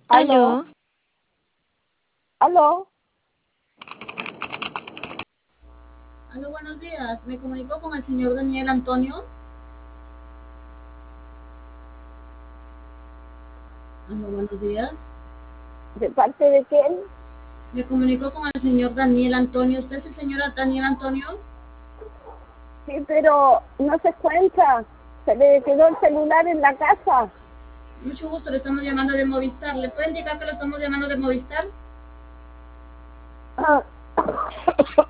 Aló, Aló, aló, Aló, buenos días. Me comunico con el señor Daniel Antonio. Aló, buenos días. ¿de parte de quién? Me comunico con el señor Daniel Antonio. ¿Usted es el señor Daniel Antonio? Sí, pero no se cuenta, se le quedó el celular en la casa. Mucho gusto, le estamos llamando de Movistar. ¿Le puede indicar que lo estamos llamando de Movistar? Ah,